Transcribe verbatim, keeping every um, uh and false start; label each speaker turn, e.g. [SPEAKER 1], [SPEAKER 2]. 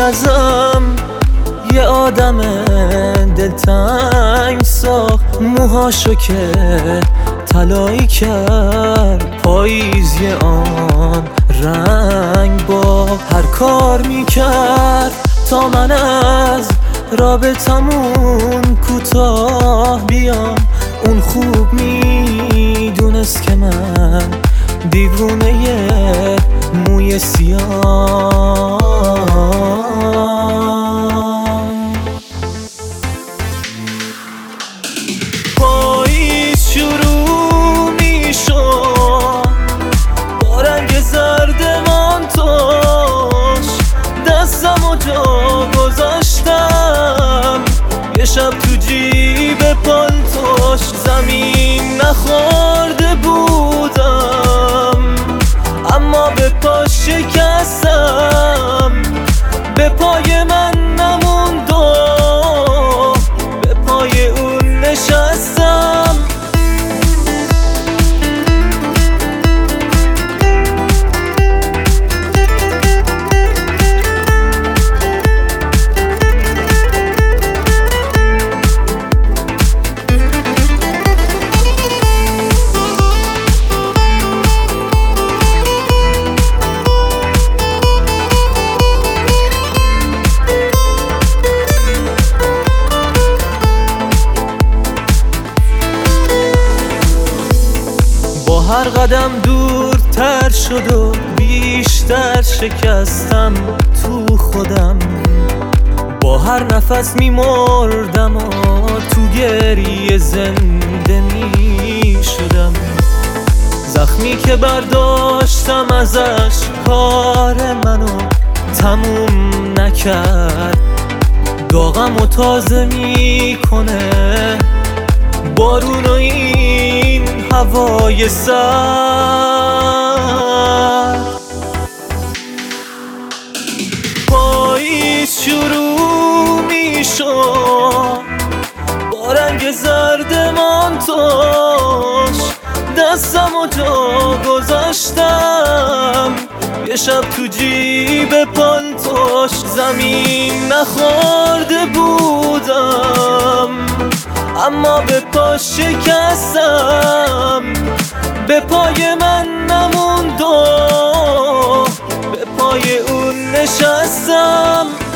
[SPEAKER 1] ازم یه آدم دلتنگ ساخت، موهاشو که طلایی کرد، پاییزی آن رنگ با هر کار میکرد تا من از رابطمون کوتاه بیام. اون خوب میدونست که من دیوونه موی سیاه. پاییز شروع میشد با رنگ زرد مانتوش، دستم و جا گذاشتم یه شب تو جیب پالتوش. زمین نخورده بودم اما به پا شکستم، به پای من نموند و به پای اون نشستم. هر قدم دورتر شد و بیشتر شکستم تو خودم، با هر نفس میمردم و تو گریه زنده میشدم. زخمی که برداشتم ازش کار منو تموم نکرد، داغم و تازه میکنه بارون و این هوای سرد. پاییز شروع میشد با رنگ زرد مانتوش، دستم و جا گذاشتم یه شب تو جیب پالتوش. زمین نخورده بودم اما به پا شکستم، به پای من نموند و به پای اون نشستم.